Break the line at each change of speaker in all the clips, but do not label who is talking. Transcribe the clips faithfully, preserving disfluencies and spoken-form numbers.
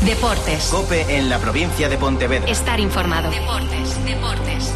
Deportes.
COPE en la provincia de Pontevedra.
Estar informado. Deportes, deportes.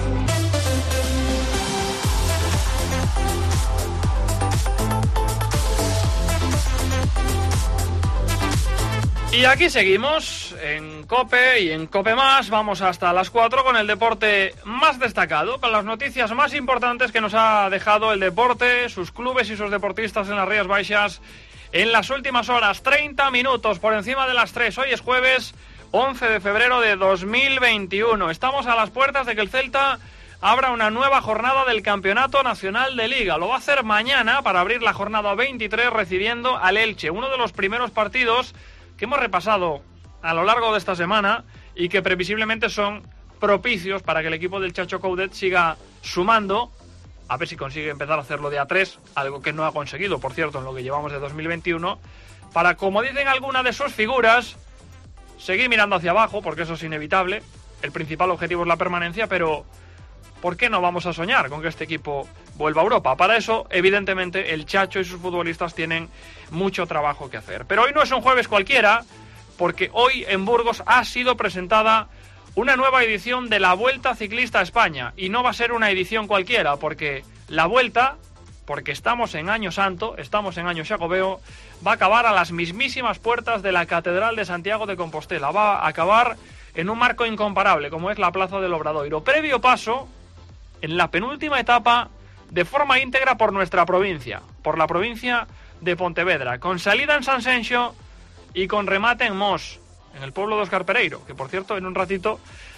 Y aquí seguimos en COPE y en COPE Más. Vamos hasta las cuatro con el deporte más destacado, con las noticias más importantes que nos ha dejado el deporte, sus clubes y sus deportistas en las Rías Baixas en las últimas horas. treinta minutos por encima de las tres. Hoy es jueves once de febrero de dos mil veintiuno. Estamos a las puertas de que el Celta abra una nueva jornada del Campeonato Nacional de Liga. Lo va a hacer mañana para abrir la jornada veintitrés recibiendo al Elche. Uno de los primeros partidos que hemos repasado a lo largo de esta semana y que previsiblemente son propicios para que el equipo del Chacho Coudet siga sumando, a ver si consigue empezar a hacerlo de a tres, algo que no ha conseguido, por cierto, en lo que llevamos de dos mil veintiuno, para, como dicen algunas de sus figuras, seguir mirando hacia abajo, porque eso es inevitable. El principal objetivo es la permanencia, pero ¿por qué no vamos a soñar con que este equipo vuelva a Europa? Para eso, evidentemente, el Chacho y sus futbolistas tienen mucho trabajo que hacer. Pero hoy no es un jueves cualquiera, porque hoy en Burgos ha sido presentada una nueva edición de la Vuelta Ciclista a España. Y no va a ser una edición cualquiera, porque la Vuelta, porque estamos en Año Santo, estamos en Año Xacobeo, va a acabar a las mismísimas puertas de la Catedral de Santiago de Compostela. Va a acabar en un marco incomparable, como es la Plaza del Obradoiro. Previo paso, en la penúltima etapa, de forma íntegra por nuestra provincia, por la provincia de Pontevedra, con salida en San Senxo y con remate en Mos, en el pueblo de Óscar Pereiro, que por cierto en un ratito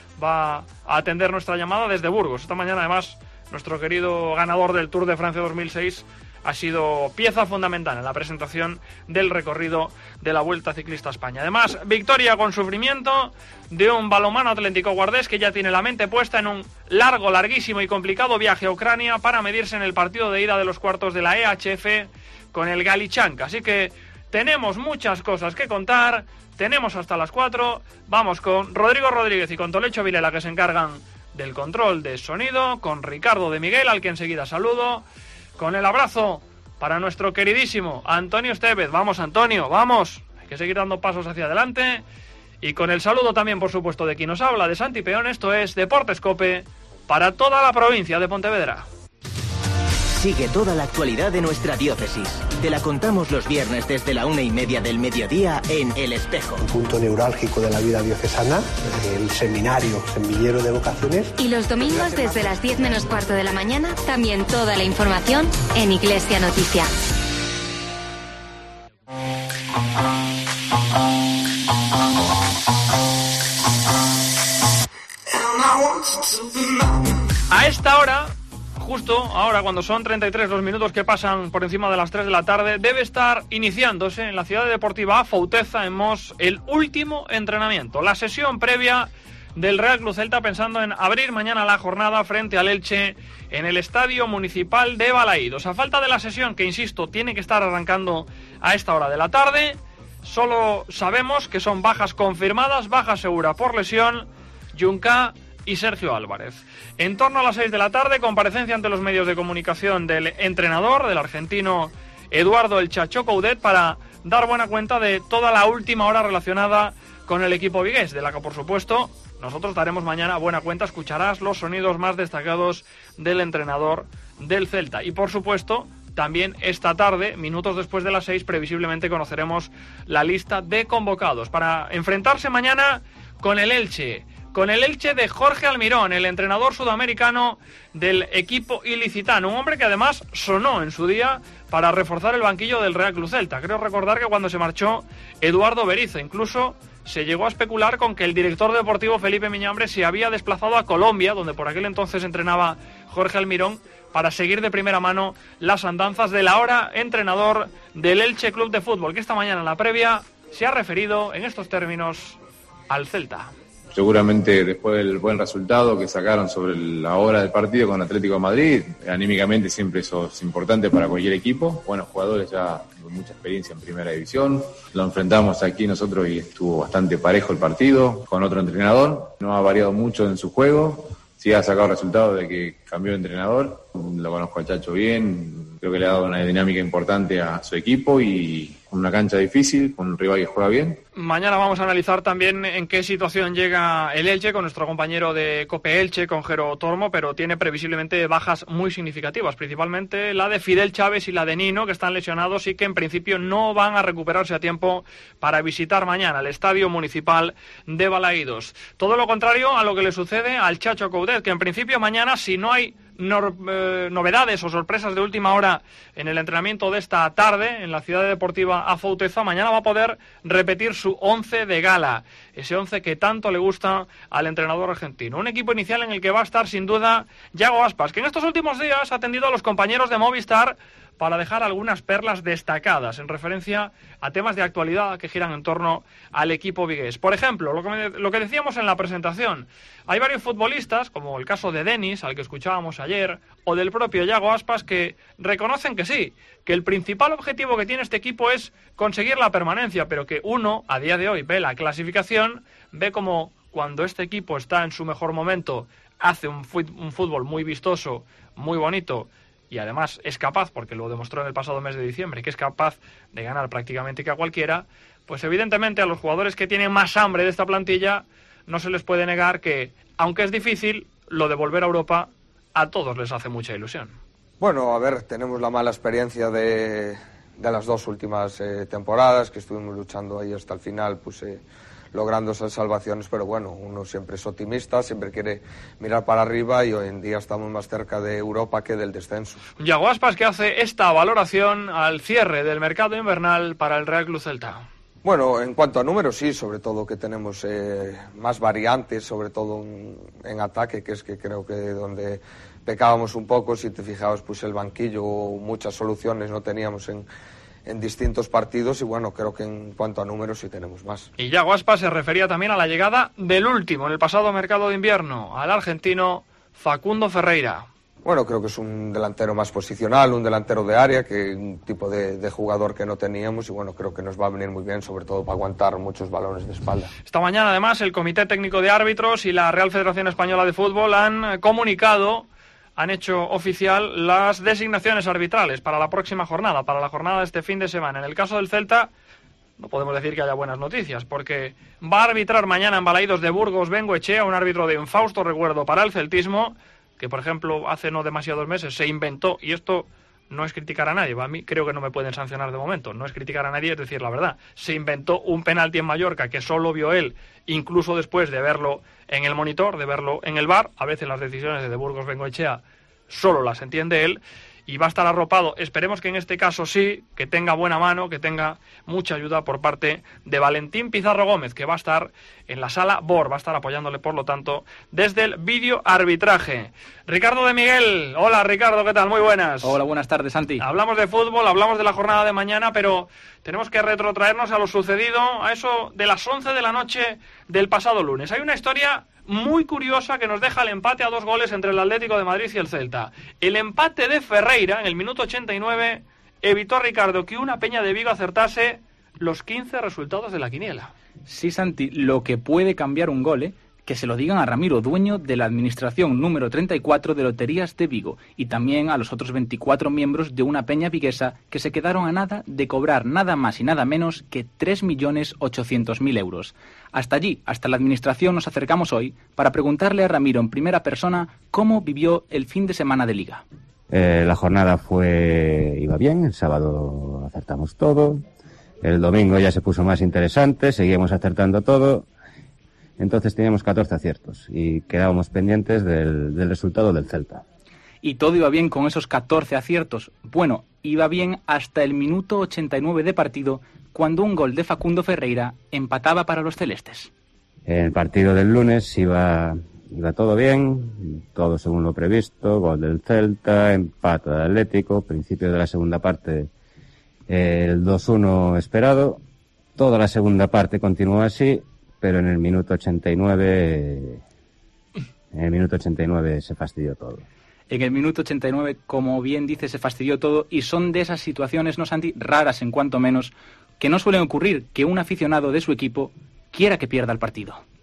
va a atender nuestra llamada desde Burgos. Esta mañana además nuestro querido ganador del Tour de Francia dos mil seis ha sido pieza fundamental en la presentación del recorrido de la Vuelta Ciclista a España. Además, victoria con sufrimiento de un balonmano atlético guardés que ya tiene la mente puesta en un largo, larguísimo y complicado viaje a Ucrania para medirse en el partido de ida de los cuartos de la E H F con el Galichanka. Así que tenemos muchas cosas que contar, tenemos hasta las cuatro. Vamos con Rodrigo Rodríguez y con Tolecho Vilela, que se encargan del control de sonido, con Ricardo de Miguel, al que enseguida saludo, con el abrazo para nuestro queridísimo Antonio Estevez. Vamos, Antonio, vamos. Hay que seguir dando pasos hacia adelante. Y con el saludo también, por supuesto, de quien nos habla, de Santi Peón. Esto es Deportes COPE para toda la provincia de Pontevedra.
Sigue toda la actualidad de nuestra diócesis. Te la contamos los viernes desde la una y media del mediodía en El Espejo.
Un punto neurálgico de la vida diocesana, el seminario Semillero de Vocaciones.
Y los domingos desde las diez menos cuarto de la mañana, también toda la información en Iglesia Noticia.
A esta hora, justo ahora, cuando son treinta y tres los minutos que pasan por encima de las tres de la tarde, debe estar iniciándose en la ciudad deportiva Fouteza, en Mos, el último entrenamiento, la sesión previa del Real Club Celta, pensando en abrir mañana la jornada frente al Elche en el Estadio Municipal de Balaídos. A falta de la sesión, que insisto, tiene que estar arrancando a esta hora de la tarde, solo sabemos que son bajas confirmadas, baja segura por lesión, Junca y Sergio Álvarez. En torno a las seis de la tarde, comparecencia ante los medios de comunicación del entrenador, del argentino Eduardo El Chacho Coudet, para dar buena cuenta de toda la última hora relacionada con el equipo vigués, de la que, por supuesto, nosotros daremos mañana buena cuenta. Escucharás los sonidos más destacados del entrenador del Celta. Y, por supuesto, también esta tarde, minutos después de las seis, previsiblemente conoceremos la lista de convocados para enfrentarse mañana con el Elche. Con el Elche de Jorge Almirón, el entrenador sudamericano del equipo ilicitano. Un hombre que además sonó en su día para reforzar el banquillo del Real Club Celta. Creo recordar que cuando se marchó Eduardo Berizzo, incluso se llegó a especular con que el director deportivo Felipe Miñambre se había desplazado a Colombia, donde por aquel entonces entrenaba Jorge Almirón, para seguir de primera mano las andanzas del ahora entrenador del Elche Club de Fútbol, que esta mañana en la previa se ha referido en estos términos al Celta.
Seguramente después del buen resultado que sacaron sobre la hora del partido con Atlético de Madrid, anímicamente siempre eso es importante para cualquier equipo. Buenos jugadores ya con mucha experiencia en primera división. Lo enfrentamos aquí nosotros y estuvo bastante parejo el partido con otro entrenador. No ha variado mucho en su juego. Sí ha sacado resultados de que cambió de entrenador. Lo conozco al Chacho bien. Creo que le ha dado una dinámica importante a su equipo y con una cancha difícil, con un rival que juega bien.
Mañana vamos a analizar también en qué situación llega el Elche con nuestro compañero de COPE Elche, con Jero Tormo, pero tiene previsiblemente bajas muy significativas, principalmente la de Fidel Chávez y la de Nino, que están lesionados y que en principio no van a recuperarse a tiempo para visitar mañana el Estadio Municipal de Balaídos. Todo lo contrario a lo que le sucede al Chacho Coudet, que en principio mañana, si no hay No, eh, novedades o sorpresas de última hora en el entrenamiento de esta tarde en la Ciudad Deportiva Afouteza, mañana va a poder repetir su once de gala, ese once que tanto le gusta al entrenador argentino. Un equipo inicial en el que va a estar sin duda Yago Aspas, que en estos últimos días ha atendido a los compañeros de Movistar para dejar algunas perlas destacadas en referencia a temas de actualidad que giran en torno al equipo vigués. Por ejemplo, lo que, me, lo que decíamos en la presentación, hay varios futbolistas, como el caso de Denis, al que escuchábamos ayer, o del propio Yago Aspas, que reconocen que sí, que el principal objetivo que tiene este equipo es conseguir la permanencia, pero que uno, a día de hoy, ve la clasificación, ve como cuando este equipo está en su mejor momento, hace un, un fútbol muy vistoso, muy bonito, y además es capaz, porque lo demostró en el pasado mes de diciembre, que es capaz de ganar prácticamente que a cualquiera, pues evidentemente a los jugadores que tienen más hambre de esta plantilla no se les puede negar que, aunque es difícil, lo de volver a Europa a todos les hace mucha ilusión.
Bueno, a ver, tenemos la mala experiencia de, de las dos últimas eh, temporadas, que estuvimos luchando ahí hasta el final, pues eh, logrando esas salvaciones, pero bueno, uno siempre es optimista, siempre quiere mirar para arriba y hoy en día estamos más cerca de Europa que del descenso.
Yago Aspas, que hace esta valoración al cierre del mercado invernal para el Real Club Celta.
Bueno, en cuanto a números, sí, sobre todo que tenemos eh, más variantes, sobre todo en, en ataque, que es que creo que donde pecábamos un poco, si te fijabas, pues el banquillo, muchas soluciones no teníamos en en distintos partidos y bueno, creo que en cuanto a números sí tenemos más.
Y Yago Aspas se refería también a la llegada del último en el pasado mercado de invierno, al argentino Facundo Ferreira.
Bueno, creo que es un delantero más posicional, un delantero de área, que un tipo de, de jugador que no teníamos y bueno, creo que nos va a venir muy bien, sobre todo para aguantar muchos balones de espalda.
Esta mañana además el Comité Técnico de Árbitros y la Real Federación Española de Fútbol han comunicado, han hecho oficial las designaciones arbitrales para la próxima jornada, para la jornada de este fin de semana. En el caso del Celta, no podemos decir que haya buenas noticias, porque va a arbitrar mañana en Balaídos de Burgos Bengoechea, un árbitro de infausto recuerdo para el celtismo, que por ejemplo hace no demasiados meses se inventó, y esto no es criticar a nadie, a mí creo que no me pueden sancionar de momento, no es criticar a nadie, es decir la verdad, se inventó un penalti en Mallorca que solo vio él, incluso después de verlo en el monitor, de verlo en el V A R, a veces las decisiones de Burgos Bengoechea solo las entiende él, y va a estar arropado, esperemos que en este caso sí, que tenga buena mano, que tenga mucha ayuda por parte de Valentín Pizarro Gómez, que va a estar en la sala B O R, va a estar apoyándole por lo tanto desde el vídeo arbitraje. Ricardo de Miguel, hola Ricardo, ¿qué tal? Muy buenas.
Hola, buenas tardes, Santi.
Hablamos de fútbol, hablamos de la jornada de mañana, pero tenemos que retrotraernos a lo sucedido a eso de las once de la noche del pasado lunes. Hay una historia muy curiosa que nos deja el empate a dos goles entre el Atlético de Madrid y el Celta. El empate de Ferreira en el minuto ochenta y nueve evitó a Ricardo que una Peña de Vigo acertase los quince resultados de la quiniela.
Sí, Santi, lo que puede cambiar un gol, ¿eh? Que se lo digan a Ramiro, dueño de la administración número treinta y cuatro de Loterías de Vigo, y también a los otros veinticuatro miembros de una peña viguesa que se quedaron a nada de cobrar nada más y nada menos que tres millones ochocientos mil euros. Hasta allí, hasta la administración, nos acercamos hoy para preguntarle a Ramiro en primera persona cómo vivió el fin de semana de Liga.
Eh, la jornada fue iba bien, el sábado acertamos todo, el domingo ya se puso más interesante, seguíamos acertando todo. Entonces teníamos catorce aciertos y quedábamos pendientes del, del resultado del Celta.
Y todo iba bien con esos catorce aciertos. Bueno, iba bien hasta el minuto ochenta y nueve de partido, cuando un gol de Facundo Ferreira empataba para los celestes.
En el partido del lunes iba, iba todo bien, todo según lo previsto, gol del Celta, empate del Atlético, principio de la segunda parte el dos uno esperado, toda la segunda parte continuó así, pero en el minuto ochenta y nueve, en el minuto ochenta y nueve se fastidió todo.
En el minuto ochenta y nueve, como bien dice, se fastidió todo, y son de esas situaciones, no Santi, raras en cuanto menos, que no suelen ocurrir, que un aficionado de su equipo quiera que pierda el partido.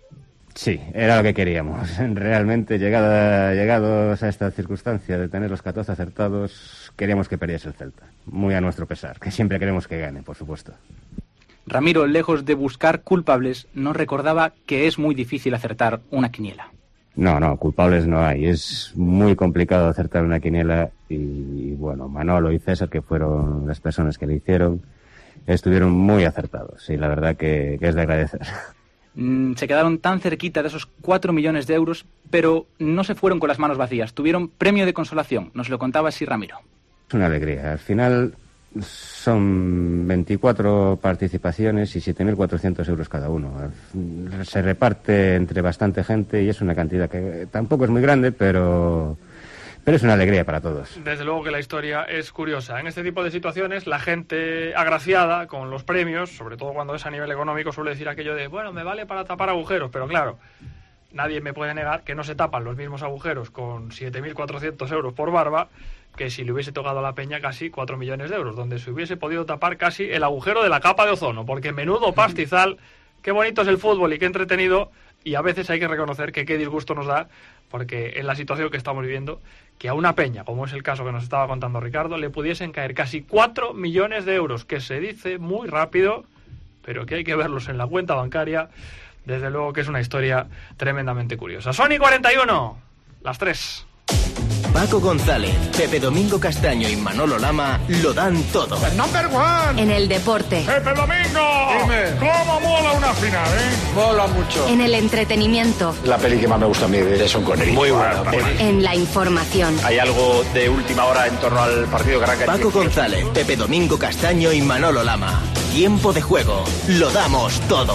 Sí, era lo que queríamos. Realmente, llegada, llegados a esta circunstancia de tener los catorce acertados, queríamos que perdiese el Celta. Muy a nuestro pesar, que siempre queremos que gane, por supuesto.
Ramiro, lejos de buscar culpables, nos recordaba que es muy difícil acertar una quiniela.
No, no, culpables no hay. Es muy complicado acertar una quiniela y, bueno, Manolo y César, que fueron las personas que le hicieron, estuvieron muy acertados y la verdad que, que es de agradecer.
Se quedaron tan cerquita de esos cuatro millones de euros, pero no se fueron con las manos vacías. Tuvieron premio de consolación, nos lo contaba así Ramiro.
Es una alegría. Al final son veinticuatro participaciones y siete mil cuatrocientos euros cada uno. Se reparte entre bastante gente y es una cantidad que tampoco es muy grande, pero... Pero es una alegría para todos.
Desde luego que la historia es curiosa. En este tipo de situaciones, la gente agraciada con los premios, sobre todo cuando es a nivel económico, suele decir aquello de, bueno, me vale para tapar agujeros, pero claro, nadie me puede negar que no se tapan los mismos agujeros con siete mil cuatrocientos euros por barba que si le hubiese tocado a la Peña casi cuatro millones de euros, donde se hubiese podido tapar casi el agujero de la capa de ozono, porque menudo pastizal, qué bonito es el fútbol y qué entretenido, y a veces hay que reconocer que qué disgusto nos da, porque en la situación que estamos viviendo, que a una Peña, como es el caso que nos estaba contando Ricardo, le pudiesen caer casi cuatro millones de euros, que se dice muy rápido, pero que hay que verlos en la cuenta bancaria. Desde luego que es una historia tremendamente curiosa. Sony cuarenta y uno, las tres.
Paco González, Pepe Domingo Castaño y Manolo Lama lo dan todo.
The number one.
En el deporte.
Pepe Domingo. Dime. ¿Cómo mola una final, eh?
Mola mucho.
En el entretenimiento.
La peli que más me gusta a mí de Jason Connery.
Muy buena peli.
En la información.
Hay algo de última hora en torno al partido que arranca.
Paco González, Pepe Domingo Castaño y Manolo Lama. Tiempo de juego. Lo damos todo.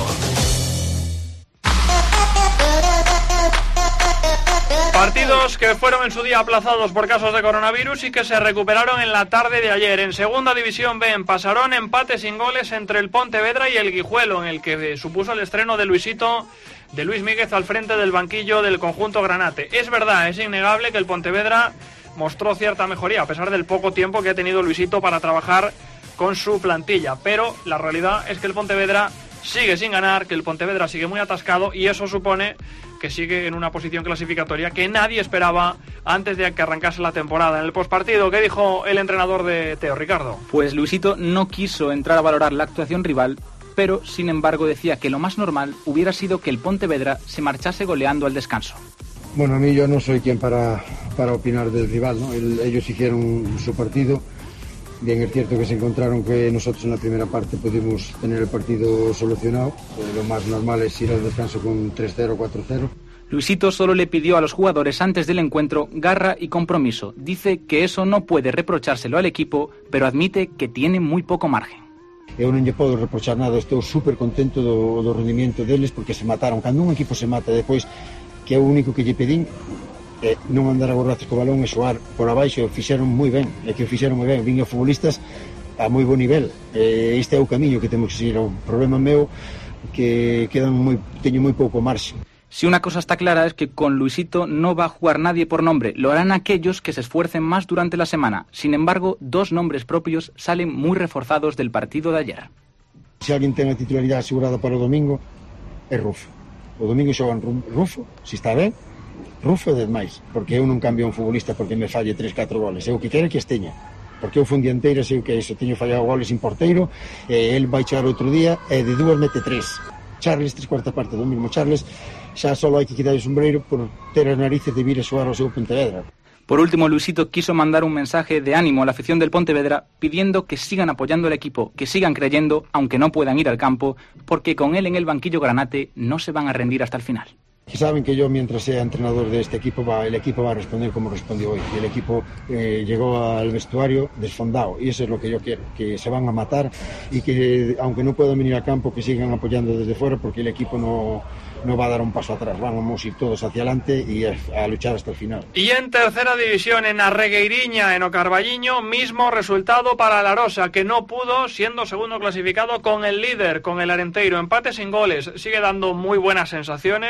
Partidos que fueron en su día aplazados por casos de coronavirus y que se recuperaron en la tarde de ayer. En Segunda División B, en Pasarón, empate sin goles entre el Pontevedra y el Guijuelo, en el que supuso el estreno de Luisito, de Luis Míguez al frente del banquillo del conjunto granate. Es verdad, es innegable que el Pontevedra mostró cierta mejoría, a pesar del poco tiempo que ha tenido Luisito para trabajar con su plantilla. Pero la realidad es que el Pontevedra sigue sin ganar, que el Pontevedra sigue muy atascado y eso supone que sigue en una posición clasificatoria que nadie esperaba antes de que arrancase la temporada. En el postpartido, ¿qué dijo el entrenador de Teo, Ricardo?
Pues Luisito no quiso entrar a valorar la actuación rival, pero sin embargo decía que lo más normal hubiera sido que el Pontevedra se marchase goleando al descanso.
Bueno, a mí yo no soy quien para, para opinar del rival, ¿no? El, ellos hicieron su partido. Bien, es cierto que se encontraron que nosotros en la primera parte pudimos tener el partido solucionado. Lo más normal es ir al descanso con tres cero, cuatro cero.
Luisito solo le pidió a los jugadores antes del encuentro garra y compromiso. Dice que eso no puede reprochárselo al equipo, pero admite que tiene muy poco margen.
Eu non lle podo reprochar nada, estou super contento do, do rendimiento deles porque se mataron. Cando un equipo se mata depois, que é o único que lle pedín, Eh, non andar a gorrazos co balón e xoar por abaixo, o fixeron moi ben, e que o fixeron moi ben, viño futbolistas a moi bo nivel, eh, este é o camiño que temos que seguir. O problema meu que quedan moi, teño moi pouco marxe.
Si una cosa está clara es que con Luisito no va a jugar nadie por nombre, lo harán aquellos que se esfuercen más durante la semana. Sin embargo, dos nombres propios salen muy reforzados del partido de ayer.
Se alguén ten a titularidade asegurada para o domingo, é Rufo. O domingo xogan Rufo, se está ben, Rufo é demais, porque eu non cambio un futbolista porque me falle tres, catro goles, eu que quero que esteña, porque eu fun dianteiro, sei que iso, teño fallado goles sin porteiro, e el vai chegar outro día, e de dúas mete tres. Charles, tres cuarta parte do mismo Charles, xa só hai que quitar o sombreiro por ter as narices de vir a xogar ao seu Pontevedra.
Por último, Luisito quiso mandar un mensaje de ánimo a la afición del Pontevedra pidiendo que sigan apoyando al equipo, que sigan creyendo, aunque no puedan ir al campo, porque con él en el banquillo granate no se van a rendir hasta el final.
Que saben que yo, mientras sea entrenador de este equipo, va, el equipo va a responder como respondió hoy. Y el equipo eh, llegó al vestuario desfondado, y eso es lo que yo quiero, que se van a matar y que, aunque no puedan venir al campo, que sigan apoyando desde fuera, porque el equipo no, no va a dar un paso atrás. Vamos a ir todos hacia adelante y a, a luchar hasta el final.
Y en tercera división, en Arregueiriña, en Ocarballiño, mismo resultado para la Arosa, que no pudo, siendo segundo clasificado con el líder, con el Arenteiro. Empate sin goles, sigue dando muy buenas sensaciones, tanto a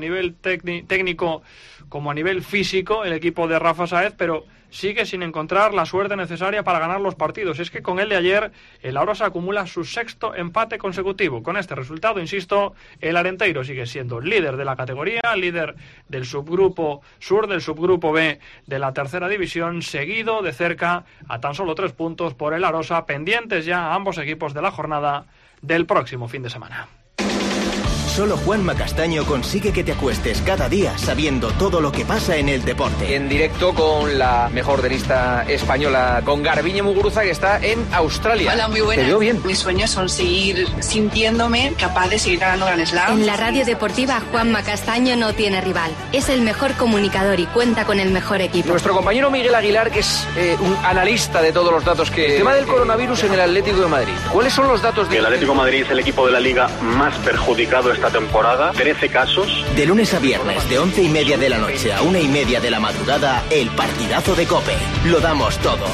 nivel técnico como a nivel físico el equipo de Rafa Sáez, pero sigue sin encontrar la suerte necesaria para ganar los partidos. Es que con el de ayer, el Arosa acumula su sexto empate consecutivo. Con este resultado, insisto, el Arenteiro sigue siendo líder de la categoría, líder del subgrupo sur, del subgrupo B de la tercera división, seguido de cerca a tan solo tres puntos por el Arosa, pendientes ya ambos equipos de la jornada del próximo fin de semana.
Solo Juanma Castaño consigue que te acuestes cada día sabiendo todo lo que pasa en el deporte.
En directo con la mejor tenista española, con Garbiñe Muguruza, que está en Australia.
Hola, muy buenas.
¿Te veo bien?
Mis sueños son seguir sintiéndome capaz de seguir ganando Grand Slam.
En la radio deportiva, Juanma Castaño no tiene rival. Es el mejor comunicador y cuenta con el mejor equipo.
Nuestro compañero Miguel Aguilar, que es eh, un analista de todos los datos que... El tema del coronavirus en el Atlético de Madrid. ¿Cuáles son los datos de...?
El Atlético de Madrid es el equipo de la Liga más perjudicado esta temporada, trece casos.
De lunes a viernes, de once y media de la noche a una y media de la madrugada, el partidazo de COPE. Lo damos todo.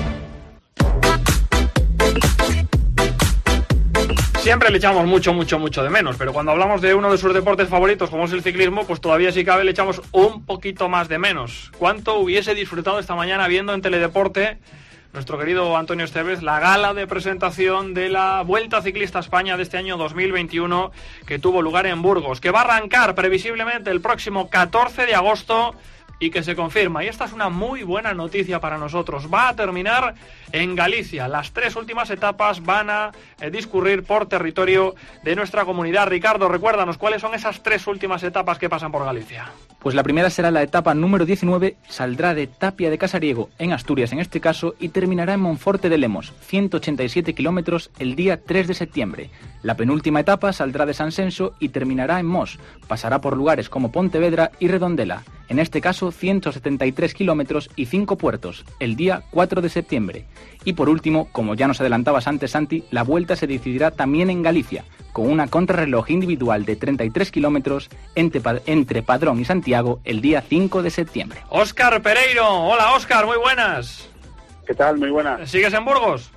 Siempre le echamos mucho, mucho, mucho de menos, pero cuando hablamos de uno de sus deportes favoritos, como es el ciclismo, pues todavía si cabe le echamos un poquito más de menos. ¿Cuánto hubiese disfrutado esta mañana viendo en Teledeporte, nuestro querido Antonio Esteves, la gala de presentación de la Vuelta Ciclista a España de este año dos mil veintiuno, que tuvo lugar en Burgos, que va a arrancar previsiblemente el próximo catorce de agosto y que se confirma, y esta es una muy buena noticia para nosotros, va a terminar en Galicia. Las tres últimas etapas van a eh, discurrir por territorio de nuestra comunidad. Ricardo, recuérdanos, ¿cuáles son esas tres últimas etapas que pasan por Galicia?
Pues la primera será la etapa número diecinueve, saldrá de Tapia de Casariego, en Asturias en este caso, y terminará en Monforte de Lemos, ciento ochenta y siete kilómetros, el día tres de septiembre. La penúltima etapa saldrá de Sansenso y terminará en Mos, pasará por lugares como Pontevedra y Redondela, en este caso ciento setenta y tres kilómetros y cinco puertos, el día cuatro de septiembre. Y por último, como ya nos adelantabas antes, Santi, la vuelta se decidirá también en Galicia, con una contrarreloj individual de treinta y tres kilómetros entre, entre Padrón y Santiago el día cinco de septiembre.
Óscar Pereiro, hola Óscar, muy buenas.
¿Qué tal? Muy buenas.
¿Sigues en Burgos?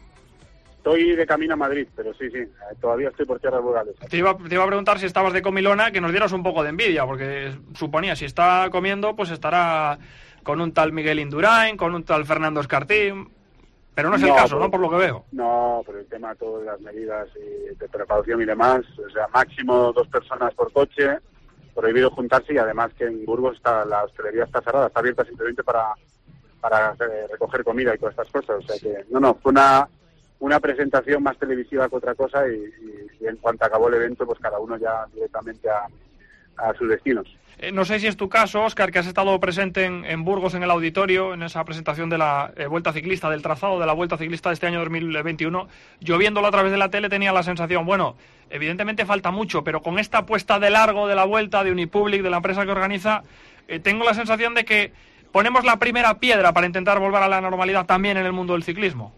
Estoy de camino a Madrid, pero sí, sí, todavía estoy por tierras burgales.
Te iba, te iba a preguntar si estabas de comilona, que nos dieras un poco de envidia, porque suponía, si está comiendo, pues estará con un tal Miguel Indurain, con un tal Fernando Escartín, pero no es no, el caso, pero, ¿no? Por lo que veo.
No, pero el tema de todas las medidas y de precaución y demás, o sea, máximo dos personas por coche, prohibido juntarse, y además que en Burgos está, la hostelería está cerrada, está abierta simplemente para, para recoger comida y todas estas cosas, o sea que, no, no, fue una... una presentación más televisiva que otra cosa, y, y, y en cuanto acabó el evento, pues cada uno ya directamente a, a sus destinos.
Eh, no sé si es tu caso, Óscar, que has estado presente en, en Burgos, en el auditorio, en esa presentación de la eh, Vuelta Ciclista, del trazado de la Vuelta Ciclista de este año dos mil veintiuno. Yo viéndolo a través de la tele tenía la sensación, bueno, evidentemente falta mucho, pero con esta apuesta de largo de la Vuelta, de Unipublic, de la empresa que organiza, eh, tengo la sensación de que ponemos la primera piedra para intentar volver a la normalidad también en el mundo del ciclismo.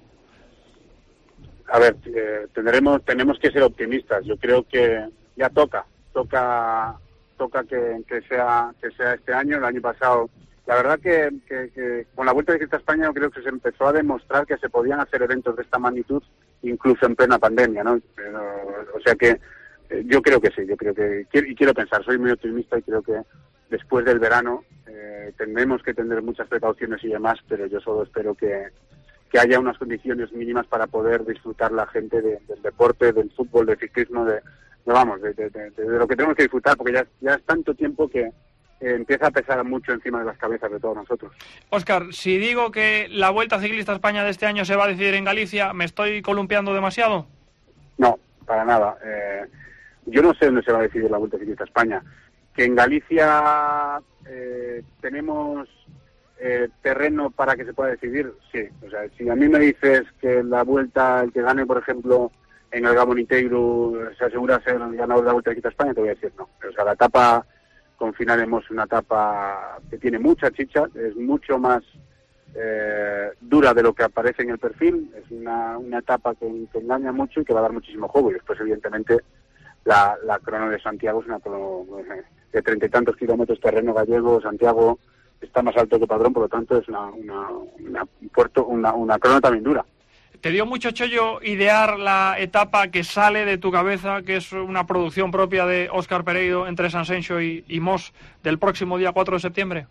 A ver, eh, tendremos, tenemos que ser optimistas. Yo creo que ya toca, toca, toca que, que sea, que sea este año. El año pasado, la verdad que, que, que con la Vuelta Ciclista a España, yo creo que se empezó a demostrar que se podían hacer eventos de esta magnitud, incluso en plena pandemia, ¿no? Pero, o sea que eh, yo creo que sí, yo creo que y quiero pensar, soy muy optimista y creo que después del verano eh, tendremos que tener muchas precauciones y demás, pero yo solo espero que que haya unas condiciones mínimas para poder disfrutar la gente de, del deporte, del fútbol, del ciclismo, de, de vamos, de, de, de, de lo que tenemos que disfrutar, porque ya, ya es tanto tiempo que eh, empieza a pesar mucho encima de las cabezas de todos nosotros.
Óscar, si digo que la Vuelta Ciclista a España de este año se va a decidir en Galicia, ¿me estoy columpiando demasiado?
No, para nada. Eh, yo no sé dónde se va a decidir la Vuelta Ciclista a España. Que en Galicia eh, tenemos... Eh, terreno para que se pueda decidir, sí. O sea, si a mí me dices que la vuelta, el que gane, por ejemplo, en el Gaboniteiro, se asegura ser el ganador de la Vuelta de Quita España, te voy a decir no. O sea, la etapa con Finalemos es una etapa que tiene mucha chicha, es mucho más eh, dura de lo que aparece en el perfil, es una, una etapa que, que engaña mucho y que va a dar muchísimo juego. Y después, evidentemente, la, la crono de Santiago es una crono de treinta y tantos kilómetros, terreno gallego. Santiago está más alto que Padrón, por lo tanto es una, una, una puerto, una, una crono también dura.
¿Te dio mucho chollo idear la etapa que sale de tu cabeza, que es una producción propia de Óscar Pereiro entre Sanxenxo y, y Mos del próximo día cuatro de septiembre?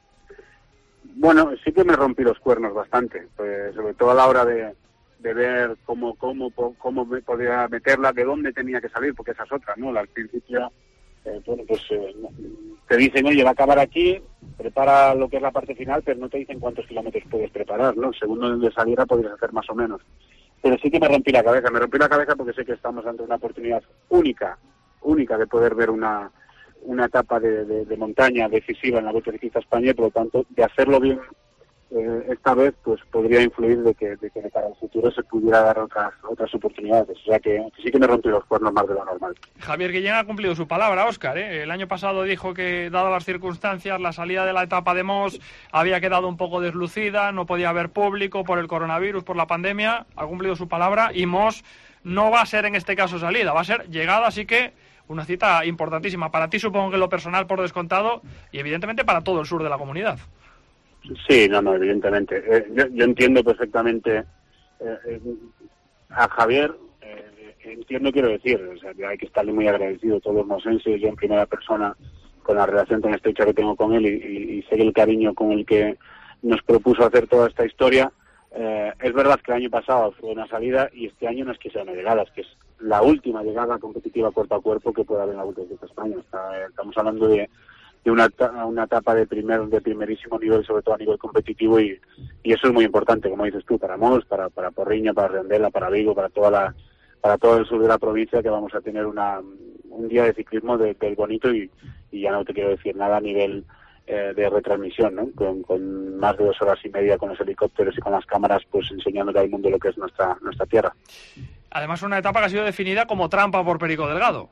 Bueno, sí que me rompí los cuernos bastante, pues, sobre todo a la hora de, de ver cómo, cómo, cómo me podía meterla, de dónde tenía que salir, porque esa es otra, ¿no? Al principio, eh, bueno, pues eh, te dicen, oye, va a acabar aquí, prepara lo que es la parte final, pero no te dicen cuántos kilómetros puedes preparar, ¿no? Según donde saliera podrías hacer más o menos. Pero sí que me rompí la cabeza, me rompí la cabeza porque sé que estamos ante una oportunidad única, única de poder ver una una etapa de, de, de montaña decisiva en la Vuelta Ciclista España, y por lo tanto, de hacerlo bien eh, esta vez, pues podría influir de que, de que de cara al futuro se pudiera dar otras otras oportunidades. O sea que, que sí que me rompí los cuernos más de lo normal.
Javier Guillén ha cumplido su palabra, Óscar, ¿eh? El año pasado dijo que, dadas las circunstancias, la salida de la etapa de Mos había quedado un poco deslucida, no podía haber público por el coronavirus, por la pandemia. Ha cumplido su palabra y Mos no va a ser en este caso salida, va a ser llegada, así que una cita importantísima para ti, supongo que en lo personal por descontado, y evidentemente para todo el sur de la comunidad.
Sí, no, no, evidentemente. Eh, yo, yo entiendo perfectamente eh, eh, a Javier, eh, entiendo, quiero decir, o sea, que hay que estarle muy agradecido todos los mosenses, yo en primera persona, con la relación tan estrecha que tengo con él y, y, y sé el cariño con el que nos propuso hacer toda esta historia. Eh, es verdad que el año pasado fue una salida y este año no es que sea una llegada, es que es la última llegada competitiva cuerpo a cuerpo que pueda haber en la Vuelta de España. Está, estamos hablando de, de una, una etapa de primer de primerísimo nivel, sobre todo a nivel competitivo, y, y eso es muy importante, como dices tú, para Mos, para, para Porriño, para Redondela, para Vigo, para toda la para todo el sur de la provincia, que vamos a tener una un día de ciclismo del de bonito, y, y ya no te quiero decir nada a nivel eh, de retransmisión, ¿no? Con, con más de dos horas y media con los helicópteros y con las cámaras, pues enseñándole al mundo lo que es nuestra nuestra tierra.
Además, una etapa que ha sido definida como trampa por Perico Delgado.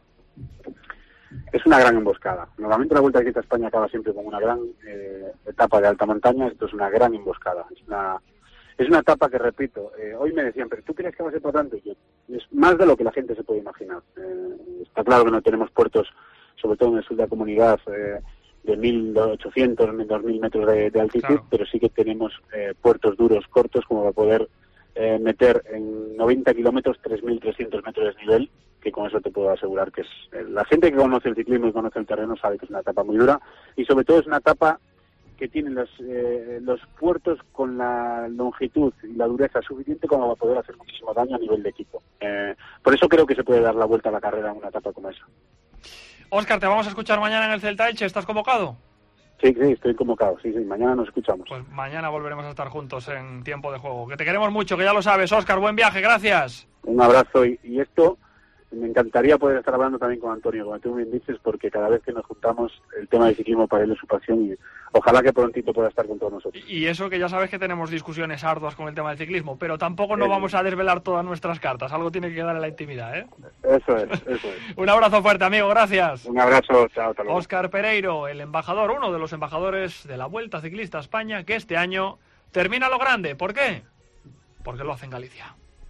Es una gran emboscada. Normalmente la Vuelta Ciclista España acaba siempre con una gran eh, etapa de alta montaña. Esto es una gran emboscada. Es una es una etapa que, repito, eh, hoy me decían, ¿pero tú crees que va a ser para tanto? Yo, es más de lo que la gente se puede imaginar. Eh, está claro que no tenemos puertos, sobre todo en el sur de la comunidad, eh, de mil ochocientos, dos mil metros de, de altitud, claro, pero sí que tenemos eh, puertos duros, cortos, como para poder Eh, meter en noventa kilómetros tres mil trescientos metros de nivel, que con eso te puedo asegurar que es eh, la gente que conoce el ciclismo y conoce el terreno sabe que es una etapa muy dura, y sobre todo es una etapa que tiene los, eh, los puertos con la longitud y la dureza suficiente como para poder hacer muchísimo daño a nivel de equipo. Eh, por eso creo que se puede dar la vuelta a la carrera en una etapa como esa.
Óscar, te vamos a escuchar mañana en el Celta Elche. ¿Estás convocado?
Sí, sí, estoy convocado, sí, sí, mañana nos escuchamos.
Pues mañana volveremos a estar juntos en tiempo de juego. Que te queremos mucho, que ya lo sabes. Óscar, buen viaje, gracias.
Un abrazo, y, y esto, me encantaría poder estar hablando también con Antonio, como tú bien dices, porque cada vez que nos juntamos, el tema del ciclismo para él es su pasión, y ojalá que prontito pueda estar con todos nosotros.
Y eso que ya sabes que tenemos discusiones arduas con el tema del ciclismo, pero tampoco no vamos a desvelar todas nuestras cartas, algo tiene que quedar en la intimidad, ¿eh?
Eso es, eso es.
Un abrazo fuerte, amigo, gracias.
Un abrazo, chao, hasta luego.
Óscar Pereiro, el embajador, uno de los embajadores de la Vuelta Ciclista España, que este año termina lo grande. ¿Por qué? Porque lo hace en Galicia.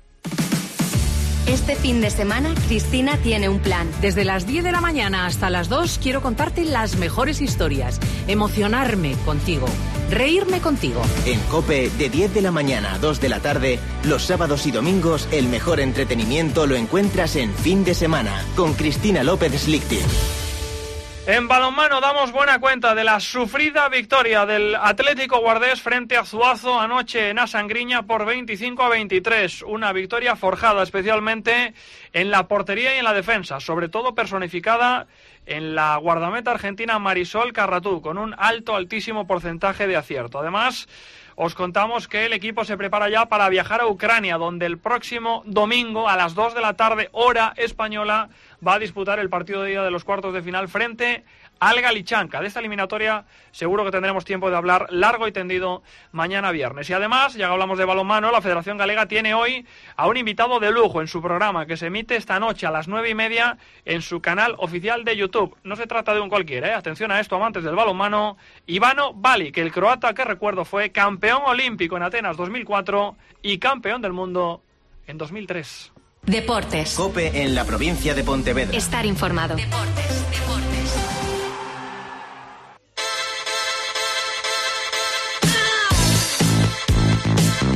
Este fin de semana, Cristina tiene un plan.
Desde las diez de la mañana hasta las dos quiero contarte las mejores historias, emocionarme contigo, reírme contigo.
En COPE, de diez de la mañana a dos de la tarde, los sábados y domingos, el mejor entretenimiento lo encuentras en Fin de Semana, con Cristina López Slichting.
En balonmano damos buena cuenta de la sufrida victoria del Atlético Guardés frente a Zuazo anoche en Asangriña por veinticinco a veintitrés. Una victoria forjada especialmente en la portería y en la defensa, sobre todo personificada en la guardameta argentina Marisol Carratú, con un alto, altísimo porcentaje de acierto. Además, os contamos que el equipo se prepara ya para viajar a Ucrania, donde el próximo domingo a las dos de la tarde, hora española, va a disputar el partido de ida de los cuartos de final frente al Galichanka. De esta eliminatoria seguro que tendremos tiempo de hablar largo y tendido mañana viernes. Y además, ya que hablamos de balonmano, la Federación Galega tiene hoy a un invitado de lujo en su programa, que se emite esta noche a las nueve y media en su canal oficial de YouTube. No se trata de un cualquiera, ¿eh? Atención a esto, amantes del balonmano. Ivano Balic, el croata que recuerdo fue campeón olímpico en Atenas dos mil cuatro y campeón del mundo en dos mil tres.
Deportes.
COPE en la provincia de Pontevedra.
Estar informado. Deportes, deportes.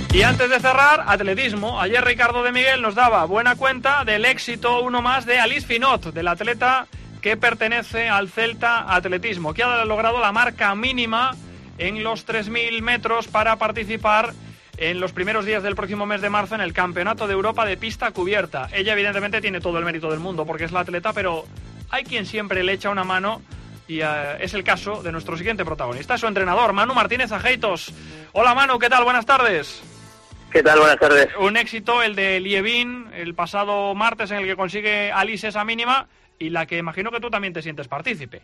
Y antes de cerrar, atletismo. Ayer Ricardo de Miguel nos daba buena cuenta del éxito, uno más, de Alice Finot, del atleta que pertenece al Celta Atletismo, que ha logrado la marca mínima en los tres mil metros para participar en los primeros días del próximo mes de marzo en el Campeonato de Europa de pista cubierta. Ella evidentemente tiene todo el mérito del mundo porque es la atleta, pero hay quien siempre le echa una mano y uh, es el caso de nuestro siguiente protagonista, su entrenador, Manu Martínez Ajeitos. Hola Manu, ¿qué tal? Buenas tardes.
¿Qué tal? Buenas tardes.
Un éxito el de Lievin el pasado martes en el que consigue Alice esa mínima y la que imagino que tú también te sientes partícipe.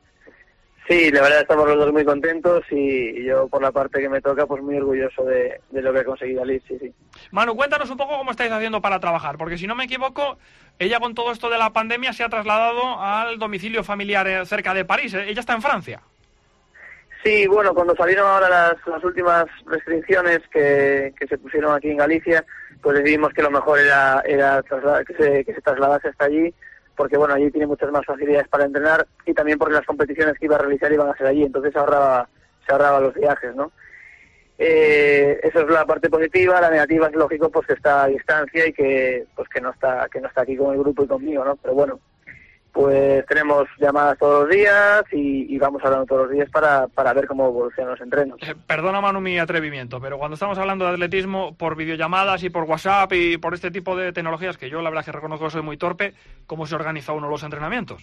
Sí, la verdad estamos los dos muy contentos y yo por la parte que me toca pues muy orgulloso de, de lo que ha conseguido Alice, sí, sí.
Manu, cuéntanos un poco cómo estáis haciendo para trabajar, porque si no me equivoco, ella con todo esto de la pandemia se ha trasladado al domicilio familiar cerca de París. Ella está en Francia.
Sí, bueno, cuando salieron ahora las, las últimas restricciones que, que se pusieron aquí en Galicia, pues decidimos que lo mejor era, era trasladar, que, se, que se trasladase hasta allí, porque bueno, allí tiene muchas más facilidades para entrenar y también porque las competiciones que iba a realizar iban a ser allí, entonces se ahorraba, se ahorraba los viajes, ¿no? Eh, eso es la parte positiva. La negativa es lógico pues que está a distancia y que pues que no está que no está aquí con el grupo y conmigo, ¿no? Pero bueno, pues tenemos llamadas todos los días y, y vamos hablando todos los días para, para ver cómo evolucionan los entrenos.
Eh, perdona Manu mi atrevimiento, pero cuando estamos hablando de atletismo por videollamadas y por WhatsApp y por este tipo de tecnologías, que yo la verdad que reconozco que soy muy torpe, ¿cómo se organiza uno los entrenamientos?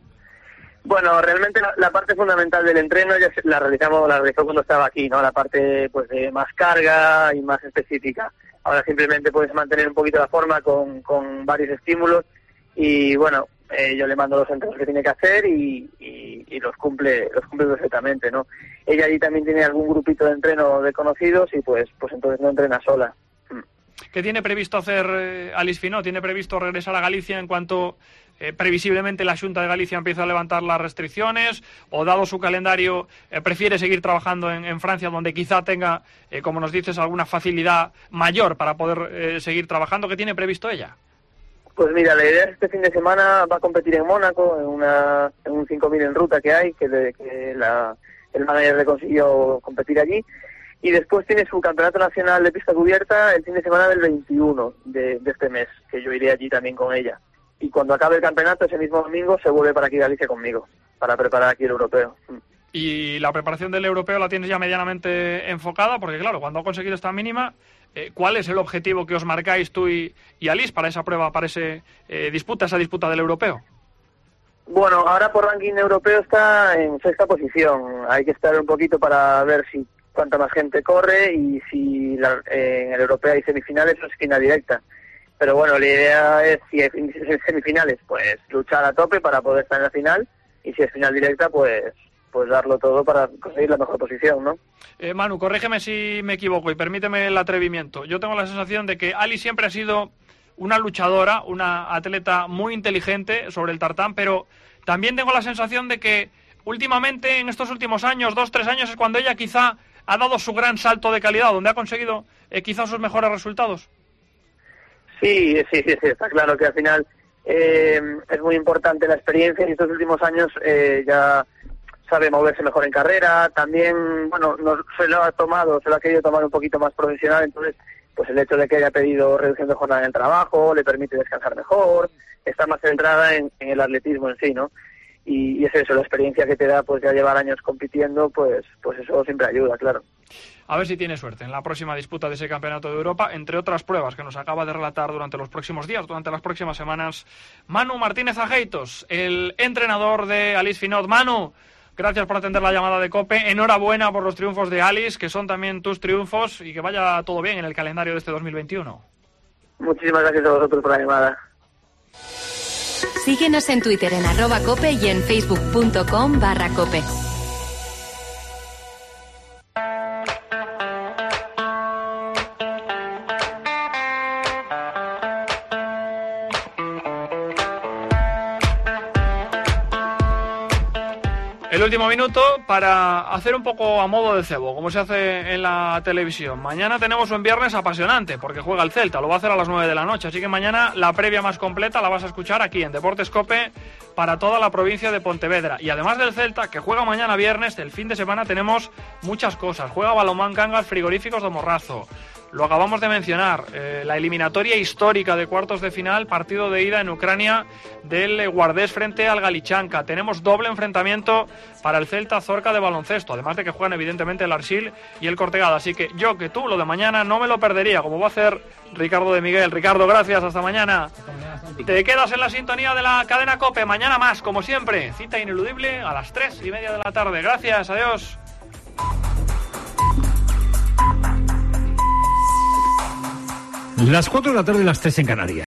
Bueno, realmente la, la parte fundamental del entreno ya se, la realizamos, la realizó cuando estaba aquí, ¿no? La parte pues de más carga y más específica. Ahora simplemente puedes mantener un poquito la forma con, con varios estímulos y bueno, Eh, yo le mando los entrenos que tiene que hacer y, y, y los cumple los cumple perfectamente, ¿no? Ella allí también tiene algún grupito de entreno de conocidos y pues pues entonces no entrena sola.
¿Qué tiene previsto hacer eh, Alice Finot? ¿Tiene previsto regresar a Galicia en cuanto eh, previsiblemente la Xunta de Galicia empieza a levantar las restricciones? ¿O dado su calendario eh, prefiere seguir trabajando en, en Francia, donde quizá tenga, eh, como nos dices, alguna facilidad mayor para poder eh, seguir trabajando? ¿Qué tiene previsto ella?
Pues mira, la idea es este fin de semana va a competir en Mónaco, en una en un cinco mil en ruta que hay, que, de, que la, el manager le consiguió competir allí. Y después tiene su campeonato nacional de pista cubierta el fin de semana del veintiuno de, de este mes, que yo iré allí también con ella. Y cuando acabe el campeonato, ese mismo domingo, se vuelve para aquí a Galicia conmigo, para preparar aquí el europeo.
¿Y la preparación del europeo la tienes ya medianamente enfocada? Porque claro, cuando ha conseguido esta mínima, eh, ¿cuál es el objetivo que os marcáis tú y, y Alice para esa prueba, para ese eh, disputa, esa disputa del europeo?
Bueno, ahora por ranking europeo está en sexta posición. Hay que estar un poquito para ver si cuánta más gente corre y si la, eh, en el europeo hay semifinales o es final directa. Pero bueno, la idea es, si hay semifinales, pues luchar a tope para poder estar en la final, y si es final directa, pues pues darlo todo para conseguir la mejor posición, ¿no?
Eh, Manu, corrígeme si me equivoco y permíteme el atrevimiento. Yo tengo la sensación de que Ali siempre ha sido una luchadora, una atleta muy inteligente sobre el tartán, pero también tengo la sensación de que últimamente, en estos últimos años, dos, tres años, es cuando ella quizá ha dado su gran salto de calidad, donde ha conseguido eh, quizá sus mejores resultados.
Sí, sí, sí, sí, está claro que al final eh, es muy importante la experiencia, y estos últimos años eh, ya sabe moverse mejor en carrera. También, bueno, no, se lo ha tomado, se lo ha querido tomar un poquito más profesional, entonces pues el hecho de que haya pedido reducción de jornada en el trabajo le permite descansar mejor, está más centrada en, en el atletismo en sí, ¿no? Y, y es eso, la experiencia que te da pues ya llevar años compitiendo, pues pues eso siempre ayuda, claro.
A ver si tiene suerte en la próxima disputa de ese Campeonato de Europa, entre otras pruebas que nos acaba de relatar durante los próximos días, durante las próximas semanas, Manu Martínez Ajeitos, el entrenador de Alice Finot. Manu, gracias por atender la llamada de COPE. Enhorabuena por los triunfos de Alice, que son también tus triunfos, y que vaya todo bien en el calendario de este dos mil veintiuno.
Muchísimas gracias a vosotros por la llamada.
Síguenos en Twitter en arroba cope y en facebook.com barra cope.
El último minuto para hacer un poco a modo de cebo, como se hace en la televisión. Mañana tenemos un viernes apasionante, porque juega el Celta, lo va a hacer a las nueve de la noche, así que mañana la previa más completa la vas a escuchar aquí en Deportes COPE para toda la provincia de Pontevedra. Y además del Celta, que juega mañana viernes, el fin de semana tenemos muchas cosas. Juega Balonmán Cangas Frigoríficos de Morrazo, lo acabamos de mencionar, eh, la eliminatoria histórica de cuartos de final, partido de ida en Ucrania del Guardés frente al Galichanka. Tenemos doble enfrentamiento para el Celta Zorca de baloncesto, además de que juegan evidentemente el Arsil y el Cortegada. Así que yo, que tú, lo de mañana no me lo perdería, como va a hacer Ricardo de Miguel. Ricardo, gracias, hasta mañana. Hasta mañana, te quedas en la sintonía de la cadena COPE, mañana más, como siempre, cita ineludible a las tres y media de la tarde. Gracias, adiós.
Las cuatro de la tarde, las tres en Canarias.